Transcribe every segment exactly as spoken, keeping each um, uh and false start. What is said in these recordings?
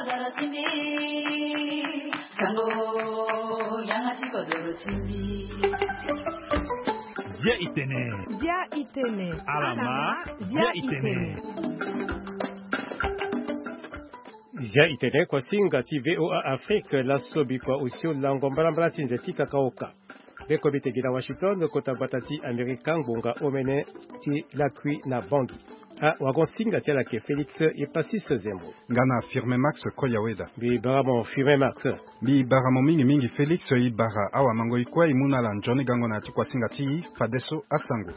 Dia itene. Dia itene. Alama. Dia itene. Dia itene kwa singa ti V O A Afrique la sobi kwa usio langombalambala ti nzeti kakaoka. Beko bitegila Washington kota batati American bonga omene ti lakui na bandu. Ah, wagon singa tia la ke Félix e pasis zembo. Ngana firme Max Koyaweda. Bi baramo firme Max. Bi baramo mingi mingi Félix i bara awa mango ikwa imuna la njoni gango na ti kwa singa ti fadeso asango.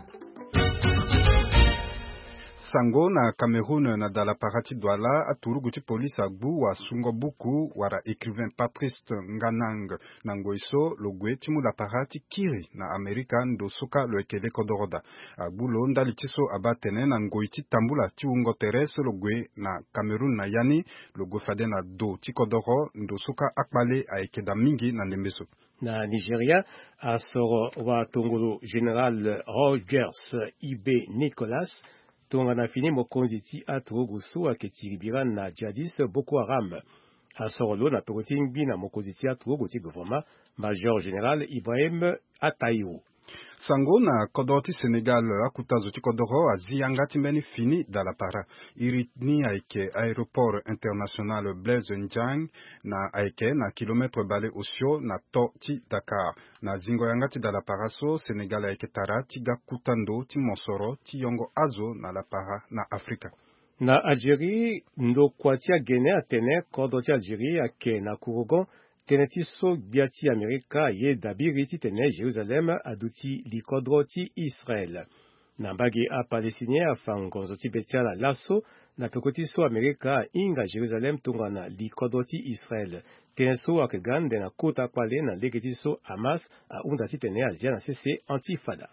Sango na Cameroun na dala parati Douala aturugu ti police agbu wa sungo buku wara écrivain Patrice Nganang na ngoiso logwe ti mula parati kiri na Amerika ndo suka lo ekele kodoroda agbu lo ndali ti so abatene na ngoi ti tambula ti ungo terese logwe na Cameroun na yani logwe fade na do ti kodoro ndo suka akpale a ekeda mingi na ndembeso. Na Nigeria, a soro wa tongolo General Rogers Ibe Nicolas tonga na fini mokonzi ti aturugu su aketiribira na jihadis Boko Haram. A sorolo na togotimbi na mokonzi ti aturugu ti gouvernement Major General Ibrahim Atayo. Sango na kodoro ti Senegal akutazo ti kodoro aziyanga ti mbeni fini dala para. Iri ni aike aéroport international Blaise Ndiaye na aike na kilometre bale osio na to ti Dakar. Na zingo yanga ti dala para so Senegal aike tara ti ga kutando ti Monsoro ti yongo azo na la para na Afrika. Na Algérie ndo kwa ti agene atene kodoro ti Algérie ake na kurugon teneti so biati Amerika ye dabiri ti tene Jérusalem aduti likodro ti Israel. Na mbagi a Palestinien afangonzo ti betiala laso na pekoti so Amerika inga Jérusalem tunga na likodro ti Israel. Tene so akegande na kota pale na legeti so Hamas a unda ti tene azia na sese antifada.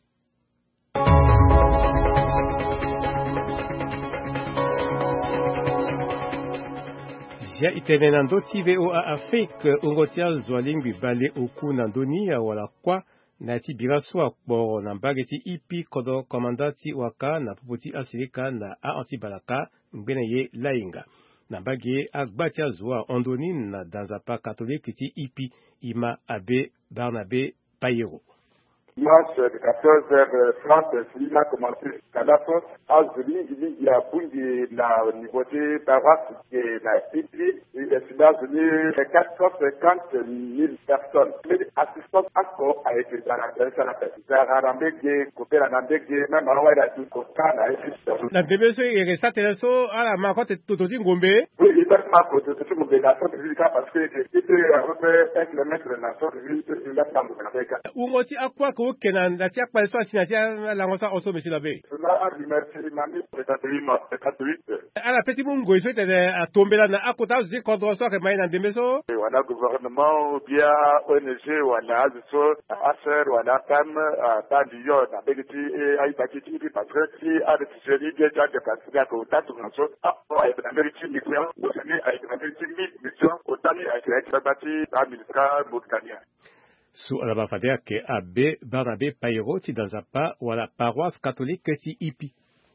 Dia itene nando ti V O A Afrique ungotia zwalimbi bale oku nandoni ya wala kwa na ti biraso akporo na mbageti ipi kodo komandati waka na popoti asirika na a antibalaka mbene ye lainga. Na mbage akbatia zwa ondoni na danzapa katolike ti ipi ima abe Barnabé Payero. Dimanche de quatorze heures trente, il a commencé Kadafo. Azuli, il y a Bungi, la niveau de Baras, qui est la Ipli, il est venu quatre cent cinquante mille personnes. L'assistance encore a été dans la personne. Zarambegue, Coperanambege, même à Ouaïda, tout Kotana, et tout. La B B C est restée so à la marotte tout dit Ngombe. Oui, il va pas côté de tout le monde de la sorte de Vika parce que c'était à peu près un kilomètre de la sorte de Vika, il va pas me Où on dit à quoi que kenan la tia kwa so atina la ngosa oso monsieur l'abbé. Cela a remercié l'imam de catholique. Ala petit mungo iso te a tombela na akota zi kodro so ke mai na demeso. Wana gouvernement bien O N G wana azo affaire wana tam ta liyo na begiti ai bakiti parce que si a de série de gens de passer à côté de nous a avec la mérite mission ou avec la mérite mission autant avec la bâti administra Mauritania. Sous la bafadea ke abe Barnabé Payero ti danzapa wala paroisse catholique ti ipi.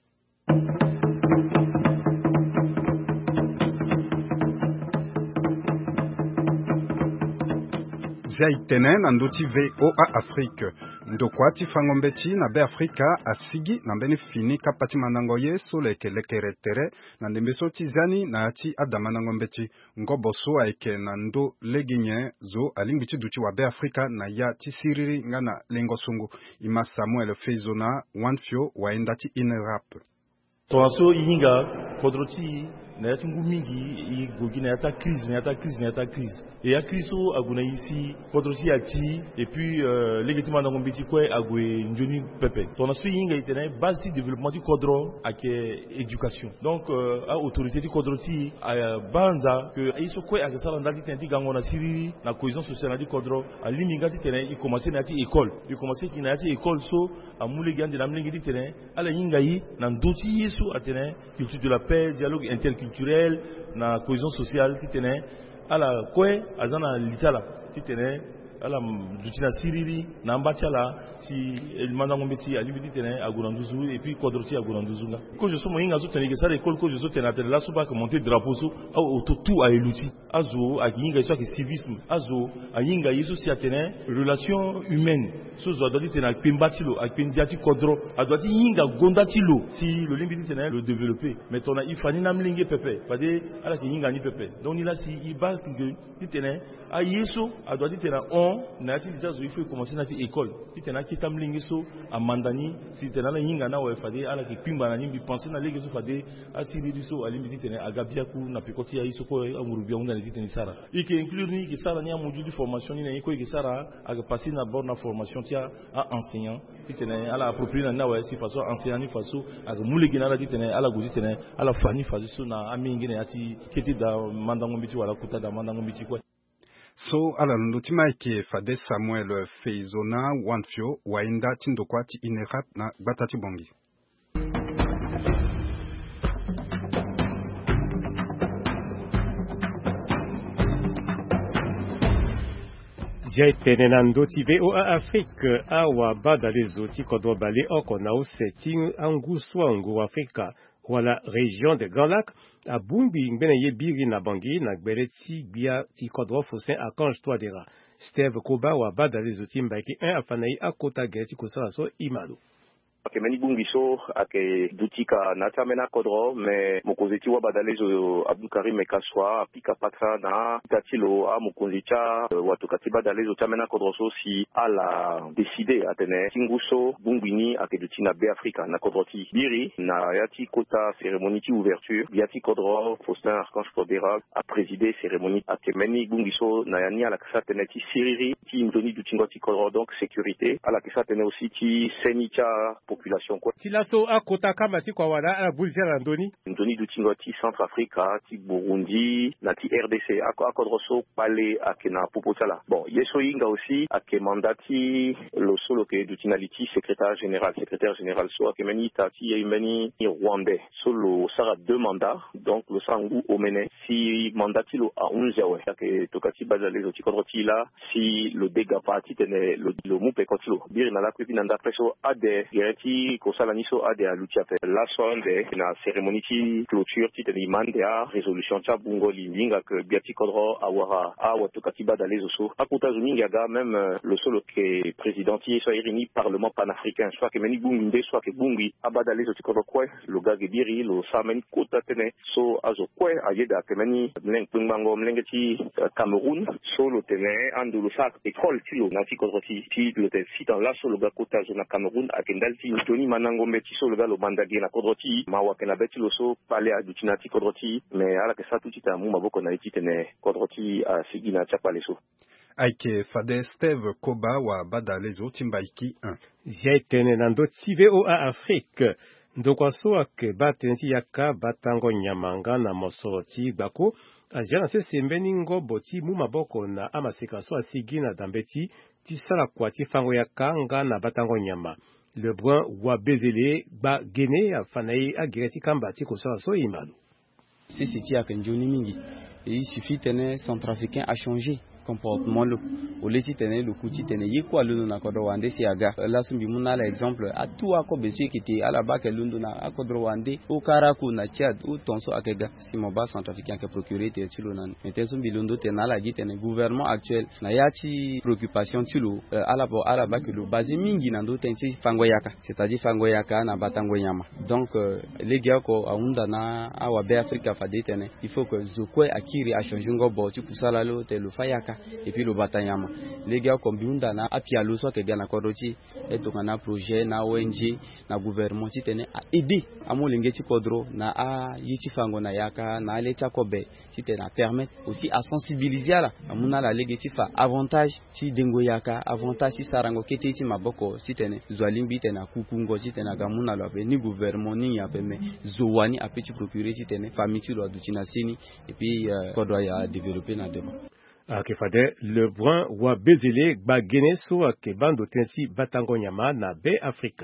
Zaitene na ndoti V O A Afrique. Ndokwa ti fangombeti na be Afrika asigi na mbeni fini kapati manango ye so leke lekere tere na ndembeso ti zani na ti adama na ngombeti. Ngoboso aike na ndo leginye zo alimbiti duti wa be Afrika na ya ti siriri nga na lengo sungu. Ima Samuel Feizona wanfio waenda ti inerap. Toaso inga kodroti na yati ngumingi i gogi na yata crise na yata crise na yata crise et ya crise so aguna ici kodroti ati et puis euh, légitimement dans mbiti kwe agwe njoni pepe toaso inga itena base développement du kodro ake éducation donc euh, a autorité du kodroti a banza que iso kwe ake sala ndati tenti gango na siri na cohésion sociale du kodro a liminga tena i commencer na ti école i commencer ki na ti école so a mule gande na mlingi tena ala inga yi na ndoti yesu atena culture de la paix dialogue interculturel na cohésion sociale titene ala kwe azana litala titene ala dutina siriri na mbachala si manda ngombe si alibidi tene agunanduzu et puis kodroti agunanduzunga ko je somo inga zo tene ke sare école ko je zo tene tele la suba que monter drapeau so au tout a eluti azo aginga so que civisme azo ayinga yeso si atene relation humaine so zo dodi tene akpembatilo akpendiati kodro adoti yinga gondatilo si le limbidi tene le développer mais on a ifani namlinge pepe pade ala ki yinga ni pepe donc il a si iba que tene a yeso adoti tene on na ti déjà zo il faut commencer na ti école tene ki tamlinge so amandani si tene na yinga na wa fade ala ki pimba na nimbi penser na lege so fade asiri diso alimbi tene agabia ku na pikoti ya iso ko amurubia unda ni tene sara ike inclure ni ki sara ni amuju di formation ni na ko ki sara aga passer na bord na formation tia a enseignant tene ala approprier na wa si façon enseignant ni façon aga mulegi na la tene ala goji tene ala fani façon so na amingi na ati kiti da mandango mbiti wala kuta da mandango mbiti kwa. So ala ndotima ike Fade Samuel Feizona Wanfio waenda tindokwati inerat na batati bongi. Jai tenenando ti V O A Afrique awa bada lezoti kodwa bale oko na useting anguswa ngu Afrika wala région de Grand Lac a bumbi mbene ye biri na bangi na gbeleti bia ti kodwa fosen akanj toadera Steve Koba wa bada lezoti mbaki un afanai akota geleti kusala so imalo. Ake meni bungiso ake dutika na tamena kodro me mokozeti wa badalezo Abdou Karim Mekaswa apika patra na tatilo a mokonzicha watu katiba dalezo tamena kodro so si ala décider atene tinguso bungwini ake dutina be Afrika na kodroti biri na yati kota cérémonie ti ouverture yati kodro Faustin Archange Kodera a présider cérémonie ake meni bungiso na yani ala kasa tene ti siriri ti ndoni dutingo ti kodro donc sécurité ala kasa tene aussi ti senicha population quoi. Tilaso a kota kama ti kwa wala a bulja la ndoni. Ndoni du tingo ti Centrafrique, ti Burundi, na ti R D C, a kodroso pale ake na popotala. Bon, yeso inga aussi ake mandati lo solo ke du tinaliti secrétaire général, secrétaire général so ake meni tati e meni rwandais. Solo sara deux mandats, donc le sangu omene si mandati lo a unjawe ake tokati bazale zo ti kodroti la si le dégât parti tene lo lo mupe kotilo. Bir na la kwipi nanda preso ade gereti kosala niso ade a lutiape la sonde na cérémonie ti clôture ti teni mande a résolution tia bungo limbinga que biati kodro awara a watokati badale zoso akuta zuminga ga même le solo que président ti so irini parlement panafricain soit que meni bunginde soit que bungi abadale zo ti kodro kwe lo gage biri lo samen kota tene so azo kwe ayeda que meni mleng pungbango mlenge ti Cameroun so lo tene andu lo sak école ti lo na ti kodro ti ti lo te sita la so lo ga kota zo na Cameroun akendal ti toni manango meti so lo ga lo bandagi na kodroti mawa ke na beti lo so pale a dutinati kodroti me ala ke sa tuti ta mu maboko na iti tene kodroti a sigina cha pale so aike Fade Steve Koba wa badale zo timbaiki un Jai tenenando ti V O A Afrique ndokwaso ake batenti yaka batango nyamanga na mosoroti gbako ajana se sembeni ngobo ti mu maboko na amaseka so asigina dambeti ti sala kwa ti fango yaka nga na batango nyama le brun wa bezele ba gene afanai agireti kamba ti kosala so imalo. Si c'est à Kenjoni Mingi, il suffit tene centrafricain a changé comportement lo au lesi tene le kuti tene yiko lundo na kodro wande si aga la sumbi muna la exemple a tout ako besu kiti ala ba ke lundo na akodro wande o karaku na Tchad ou tonso akega si mo ba centrafricain ke procurer te tilo nan mete sumbi lundo tene ala gi tene gouvernement actuel na yati préoccupation tilo ala bo ala ba ke lo bazi mingi na ndo tenti fango yaka c'est-à-dire fango yaka na batango nyama donc les gars ko aunda na awa be Afrika fade tene il faut que zokwe akiri a changer ngobo ti kusala lo te lo fayaka et puis le batanyama les gars comme biunda na apia lo so ke gana kodoti et donc na projet na O N G na gouvernement ti tene a aider amo lengeti kodro na a yiti fango na yaka na leta kobe ti tene permettre aussi à sensibiliser la amuna la legeti fa avantage ti dengo yaka avantage ti sarango kete ti maboko ti tene zwalimbi tene kukungo ti tene gamuna lo be ni gouvernement ni ya be me zowani a petit procurer ti tene famille ti lo dutina sini et puis euh, kodro ya développer na demo. Ake Fade le brun wa bezele ba gene so ake bando tensi batango nyama na be Afrika.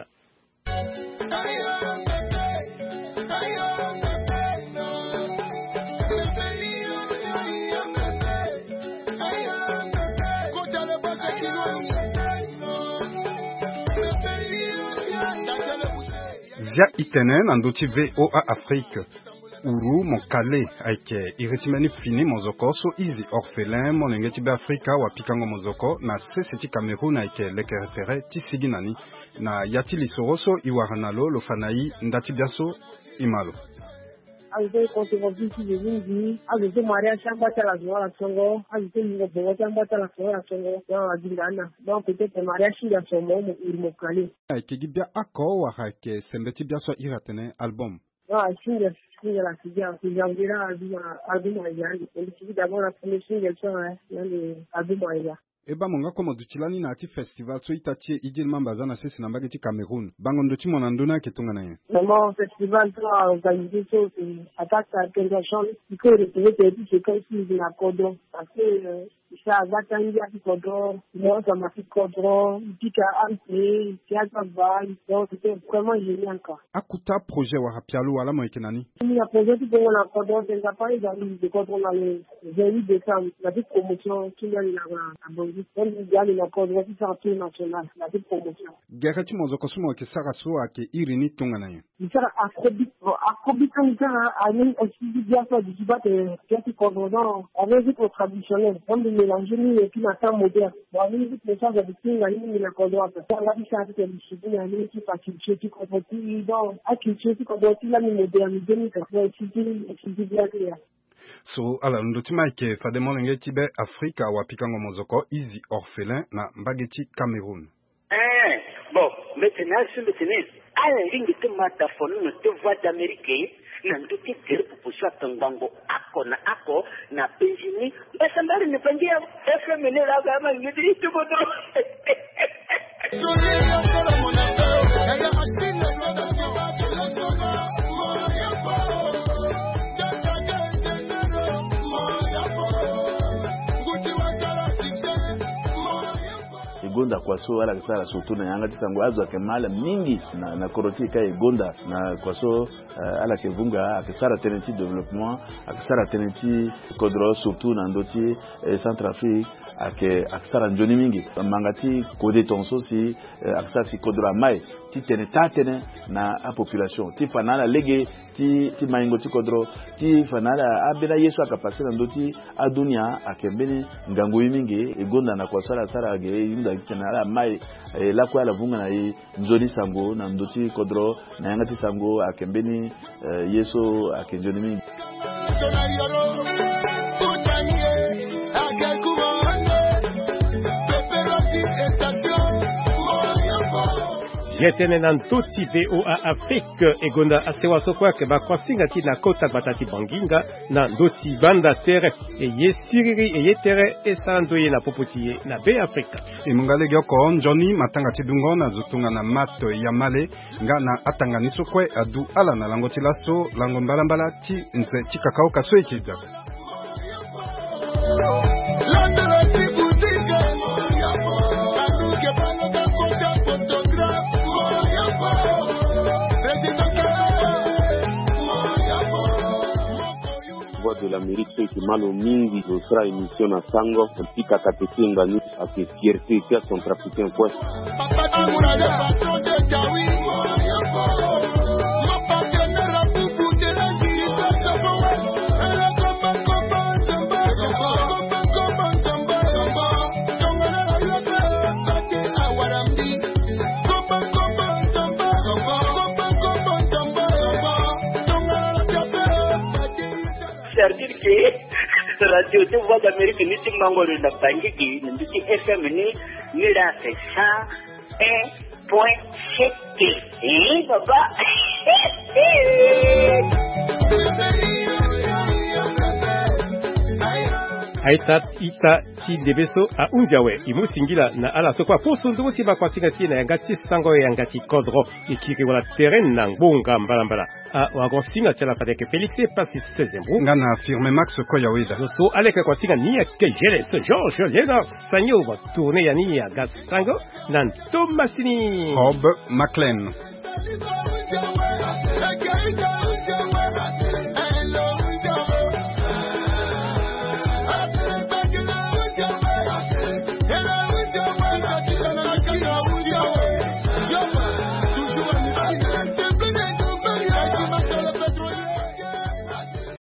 via itenen andoti V O A Afrique. Uru mokale aike iritimeni fini mozoko so izi orphelin monengeti be Afrika wa pikango mozoko na seseti Cameroun aike lekeretere tisiginani na yati lisoroso iwaranalo lo fanai ndati biaso imalo. Azite controversi de vingi, azite Maria Chamba la Zola Songo, azite Lingo Bogo Chamba la Zola Songo, dans la Gindana. Donc peut-être Maria Chida Songo il mokale. Aike gibia ako wa hake sembeti biaso iratene album. Ah, single, single la figure, c'est Janvier album album ayali. Et c'est d'abord la première single ça hein, dans album ayali. Eba monga komo dutilani na ati festival so itatie ijil mambaza na sesi na mbageti Cameroun. Bango ndoti monandona ketunga na ye. Maman festival to organisé so attaque à quelque chose. Il faut retrouver des petits comme si de la cordon parce que ça va tangia qui cordon, moi ça m'a fait cordon, puis qu'à entrer, qui a pas va, donc c'était vraiment génial quoi. Akuta projet wa hapialu ala mo ekenani. Il y a projet qui pour la cordon, c'est pas pas les amis de cordon dans les vingt décembre, la petite promotion qui vient là à Bongi. On dit gagne la cordon qui sorti national, la petite promotion. Gerati mozoko sumo ke saraso ake irini tunga na ye. Il sera afrobeat, afrobeat comme ça à même aussi bien ça du bas de quelque cordon avec le traditionnel. Mélanger et puis maintenant moderne. Bon, on dit que les gens de King à l'île de la Côte-d'Ivoire. On a vu ça avec les cheveux, à l'île qui passe une cheveux qui comporte, donc, à qui cheveux qui comporte la modernité, mais ça fait étudier, étudier bien clair. So, ala, ndotima ike fademo lengeti be Afrika wa pikango mozoko, izi orphelin na mbageti Cameroun. Eh, bon, maintenant, je me tenais, à la ligne de mataphone, te voix d'Amérique, na nduki kile kupusha tangango ako na ako na penjini basa mbali nipangia F M N la kama ngidi tubodo Gonda kwa so ala kisara sotu na yanga tisango azo akemala mingi na na koroti kai gonda na kwa so uh, ala kevunga akisara tenenti development akisara tenenti kodro surtout na ndoti eh, Centrafrique ake akisara njoni mingi mangati kode tonso si uh, akisara si kodro mai ti teneta tene na a population ti fanala lege ti ti maingo ti kodro ti fanala abela yesu akapase na ndoti adunia akembene ngango mingi e gonda na kwa sala sala ge yinda kenala mai e, la kwa la vunga na i nzoni sango na ndoti kodro na yangati sango akembeni e, yeso akenjoni mingi Yetene nan toti V O A Afrique egonda asewa sokwa ke bakwasinga ti na kota batati banginga na ndoti banda tere e yesiriri e yetere e sandoye na popotiye na be Afrika. E mungale gyoko Johnny matanga ti dungo na zutunga na mato ya male nga na atanga ni sokwe adu ala na lango ti laso lango mbala mbala ti nze ti kakao kaso ekida. De l'Amérique ceux qui malo mingi notre émission na sango mpika katekinga ni ake fierté ya centrafricain quoi c'est-à-dire que radio de voix d'Amérique ni ti mangoro na bangiki ni ti F M ni ni la c'est ça un point sept eh baba Aita ita ti debeso a unjawe imusingila na ala sokwa posundu ti bakwasinga ti na yangati sango yangati kodro ikiri wala terrain na ngbonga mbalambala a wagonsinga tela padeke Félix Passis Sezembu ngana affirme Max Koyawida so aleka kwasinga ni ke jele ce Georges Lénard Sanyo va tourner yani ya gasango nan Thomasini Rob McLean